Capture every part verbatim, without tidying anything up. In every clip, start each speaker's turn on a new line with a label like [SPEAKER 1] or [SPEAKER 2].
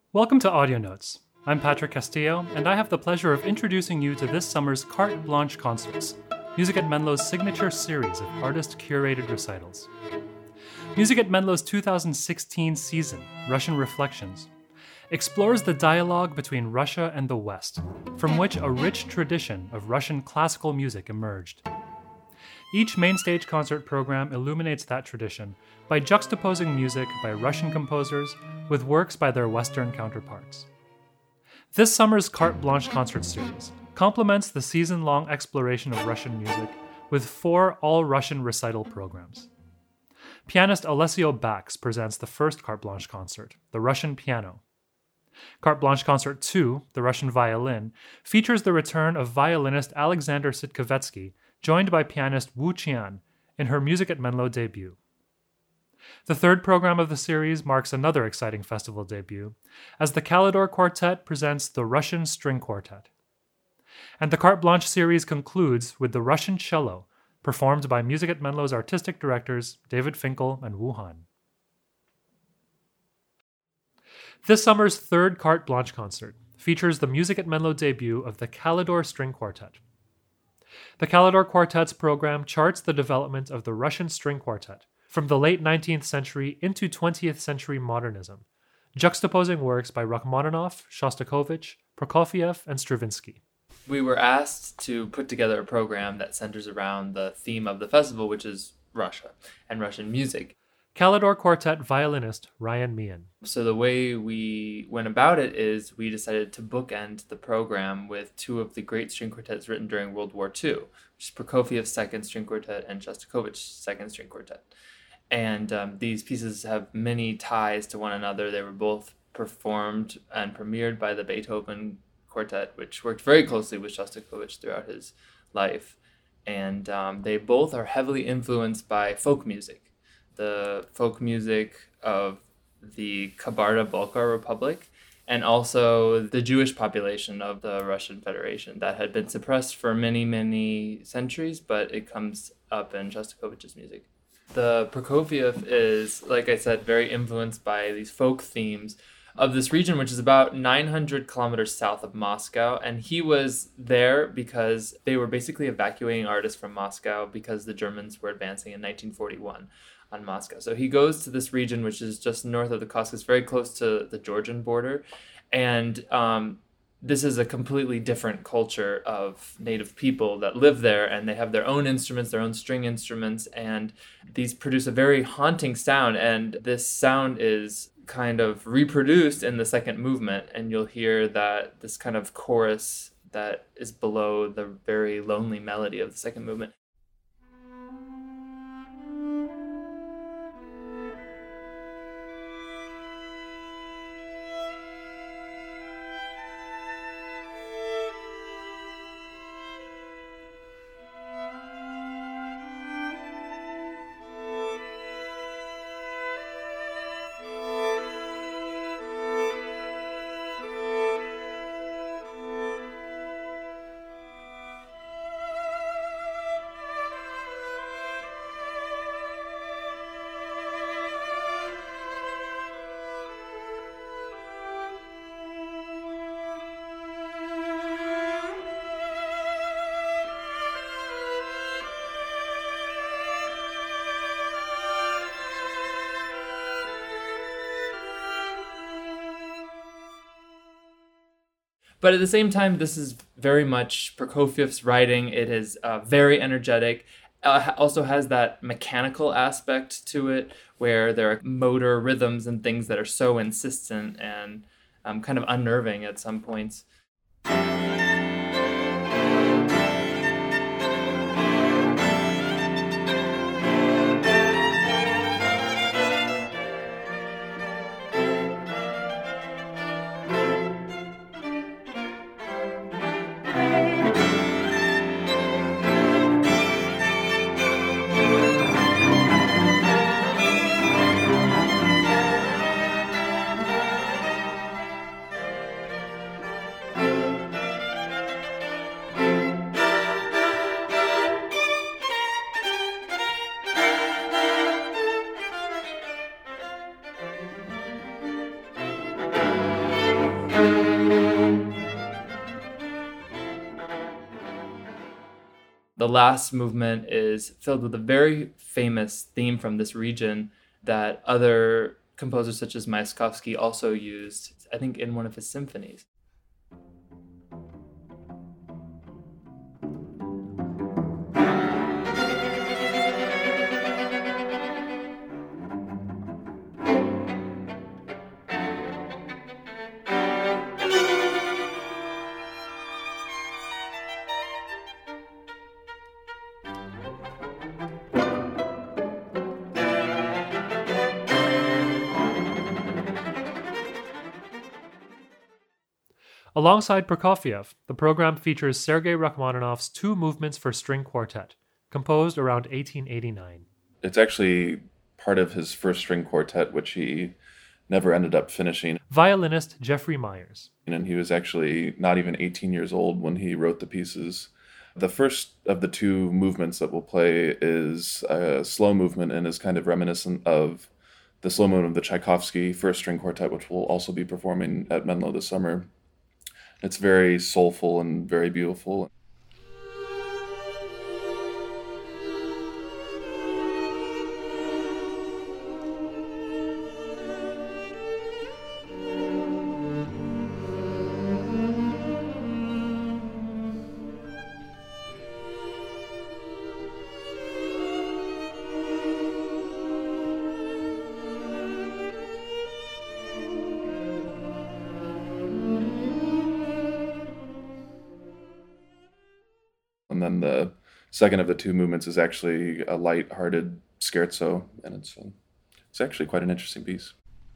[SPEAKER 1] Welcome to Audio Notes. I'm Patrick Castillo, and I have the pleasure of introducing you to this summer's Carte Blanche Concerts, Music at Menlo's signature series of artist-curated recitals. Music at Menlo's two thousand sixteen season, Russian Reflections, explores the dialogue between Russia and the West, from which a rich tradition of Russian classical music emerged. Each mainstage concert program illuminates that tradition by juxtaposing music by Russian composers with works by their Western counterparts. This summer's Carte Blanche concert series complements the season-long exploration of Russian music with four all-Russian recital programs. Pianist Alessio Bax presents the first Carte Blanche concert, the Russian Piano. Carte Blanche Concert two, the Russian Violin, features the return of violinist Alexander Sitkovetsky, joined by pianist Wu Qian in her Music at Menlo debut. The third program of the series marks another exciting festival debut, as the Kalidor Quartet presents the Russian String Quartet. And the Carte Blanche series concludes with the Russian Cello, performed by Music at Menlo's artistic directors David Finkel and Wu Han. This summer's third Carte Blanche concert features the Music at Menlo debut of the Kalidor String Quartet. The Kalidor Quartet's program charts the development of the Russian string quartet from the late nineteenth century into twentieth century modernism, juxtaposing works by Rachmaninoff, Shostakovich, Prokofiev, and Stravinsky.
[SPEAKER 2] We were asked to put together a program that centers around the theme of the festival, which is Russia and Russian music.
[SPEAKER 1] Kalidor Quartet violinist Ryan Meehan.
[SPEAKER 2] So the way we went about it is we decided to bookend the program with two of the great string quartets written during World War Two, which is Prokofiev's Second String Quartet and Shostakovich's Second String Quartet. And um, these pieces have many ties to one another. They were both performed and premiered by the Beethoven Quartet, which worked very closely with Shostakovich throughout his life. And um, they both are heavily influenced by folk music. The folk music of the Kabarda-Balkar Republic, and also the Jewish population of the Russian Federation that had been suppressed for many, many centuries, but it comes up in Shostakovich's music. The Prokofiev is, like I said, very influenced by these folk themes of this region, which is about nine hundred kilometers south of Moscow. And he was there because they were basically evacuating artists from Moscow because the Germans were advancing in nineteen forty-one. On Moscow. So he goes to this region, which is just north of the Caucasus, very close to the Georgian border. And um, this is a completely different culture of native people that live there, and they have their own instruments, their own string instruments, and these produce a very haunting sound. And this sound is kind of reproduced in the second movement, and you'll hear that this kind of chorus that is below the very lonely melody of the second movement. But at the same time, this is very much Prokofiev's writing. It is uh, very energetic. Uh, also has that mechanical aspect to it, where there are motor rhythms and things that are so insistent and um, kind of unnerving at some points. The last movement is filled with a very famous theme from this region that other composers such as Mayakovsky also used, I think, in one of his symphonies.
[SPEAKER 1] Alongside Prokofiev, the program features Sergei Rachmaninoff's two movements for string quartet, composed around eighteen eighty-nine.
[SPEAKER 3] It's actually part of his first string quartet, which he never ended up finishing.
[SPEAKER 1] Violinist Jeffrey Myers.
[SPEAKER 3] And he was actually not even eighteen years old when he wrote the pieces. The first of the two movements that we'll play is a slow movement and is kind of reminiscent of the slow movement of the Tchaikovsky first string quartet, which we'll also be performing at Menlo this summer. It's very soulful and very beautiful. And then the second of the two movements is actually a light-hearted scherzo, and it's uh, it's actually quite an interesting piece.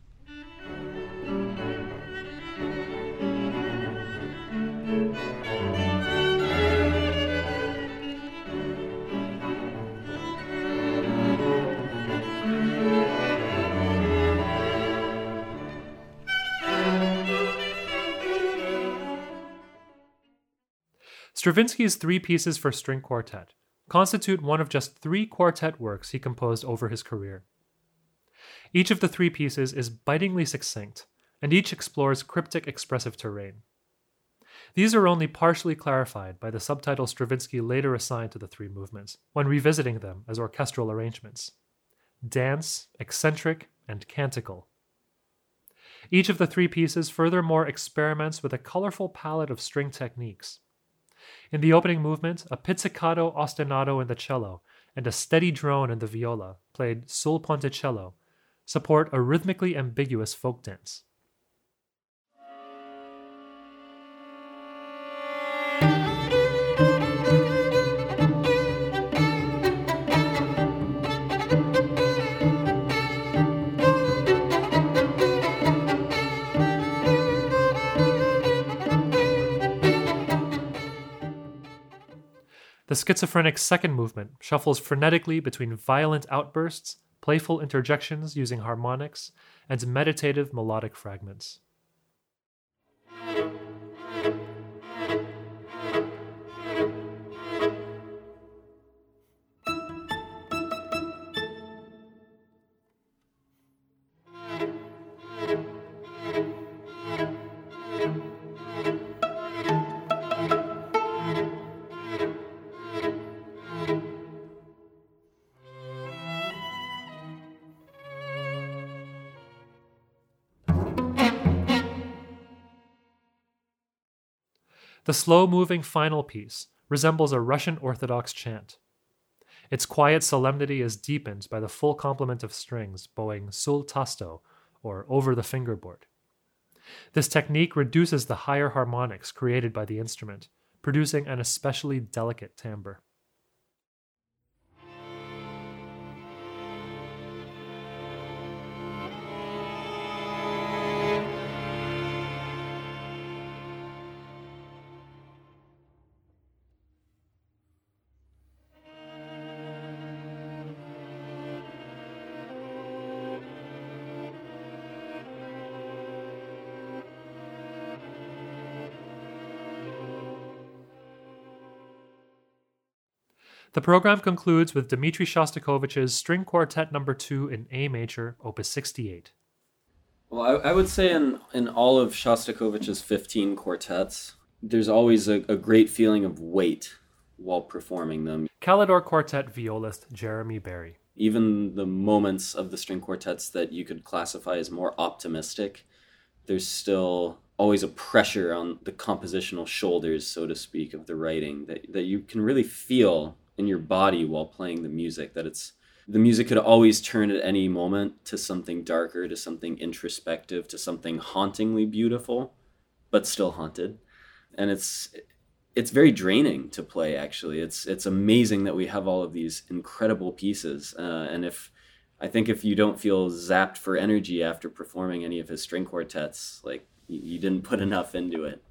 [SPEAKER 1] Stravinsky's three pieces for string quartet constitute one of just three quartet works he composed over his career. Each of the three pieces is bitingly succinct, and each explores cryptic expressive terrain. These are only partially clarified by the subtitle Stravinsky later assigned to the three movements, when revisiting them as orchestral arrangements: dance, eccentric, and canticle. Each of the three pieces furthermore experiments with a colorful palette of string techniques. In the opening movement, a pizzicato ostinato in the cello and a steady drone in the viola, played sul ponticello, support a rhythmically ambiguous folk dance. The schizophrenic second movement shuffles frenetically between violent outbursts, playful interjections using harmonics, and meditative melodic fragments. The slow-moving final piece resembles a Russian Orthodox chant. Its quiet solemnity is deepened by the full complement of strings bowing sul tasto, or over the fingerboard. This technique reduces the higher harmonics created by the instrument, producing an especially delicate timbre. The program concludes with Dmitri Shostakovich's String Quartet Number two in A major, Opus sixty-eight.
[SPEAKER 4] Well, I, I would say in, in all of Shostakovich's fifteen quartets, there's always a, a great feeling of weight while performing them.
[SPEAKER 1] Calidor Quartet violist Jeremy Berry.
[SPEAKER 4] Even the moments of the string quartets that you could classify as more optimistic, there's still always a pressure on the compositional shoulders, so to speak, of the writing that, that you can really feel in your body while playing the music, that it's the music could always turn at any moment to something darker, to something introspective, to something hauntingly beautiful, but still haunted. And it's it's very draining to play, actually. It's it's amazing that we have all of these incredible pieces. Uh, and if I think if you don't feel zapped for energy after performing any of his string quartets, like you, you didn't put enough into it.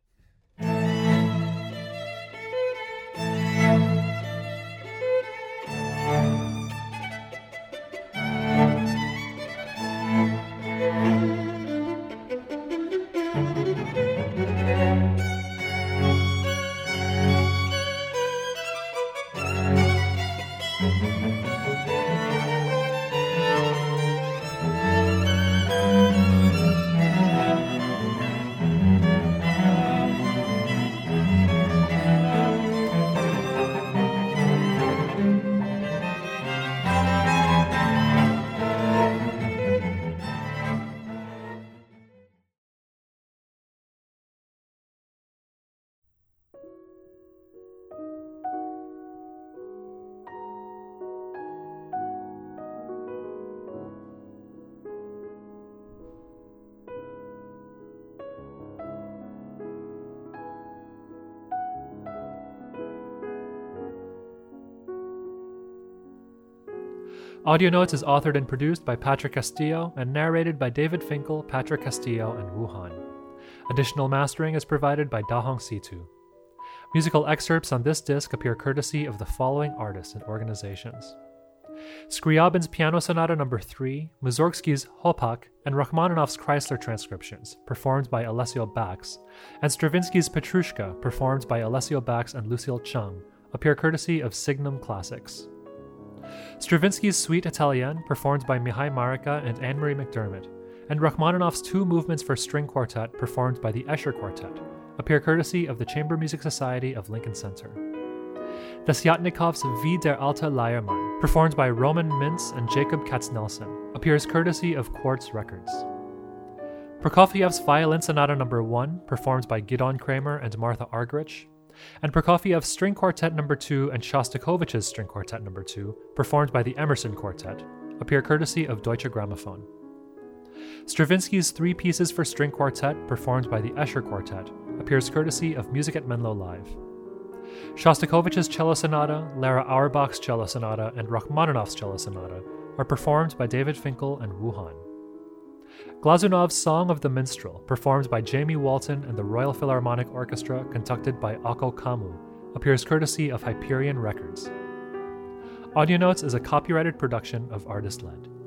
[SPEAKER 1] Audio Notes is authored and produced by Patrick Castillo and narrated by David Finkel, Patrick Castillo, and Wu Han. Additional mastering is provided by Dahong Situ. Musical excerpts on this disc appear courtesy of the following artists and organizations: Scriabin's Piano Sonata Number three, Mussorgsky's Hopak, and Rachmaninoff's Chrysler transcriptions, performed by Alessio Bax, and Stravinsky's Petrushka, performed by Alessio Bax and Lucille Chung, appear courtesy of Signum Classics. Stravinsky's Suite Italienne, performed by Mihai Marika and Anne-Marie McDermott, and Rachmaninoff's Two Movements for String Quartet, performed by the Escher Quartet, appear courtesy of the Chamber Music Society of Lincoln Center. Desyatnikov's Wie der alte Leiermann, performed by Roman Mintz and Jacob Katznelson, appears courtesy of Quartz Records. Prokofiev's Violin Sonata Number one, performed by Gidon Kramer and Martha Argerich, and Prokofiev's String Quartet Number two and Shostakovich's String Quartet Number two, performed by the Emerson Quartet, appear courtesy of Deutsche Grammophon. Stravinsky's Three Pieces for String Quartet, performed by the Escher Quartet, appears courtesy of Music at Menlo Live. Shostakovich's Cello Sonata, Lara Auerbach's Cello Sonata, and Rachmaninoff's Cello Sonata are performed by David Finkel and Wu Han. Glazunov's Song of the Minstrel, performed by Jamie Walton and the Royal Philharmonic Orchestra, conducted by Akko Kamu, appears courtesy of Hyperion Records. Audio Notes is a copyrighted production of Artist Led.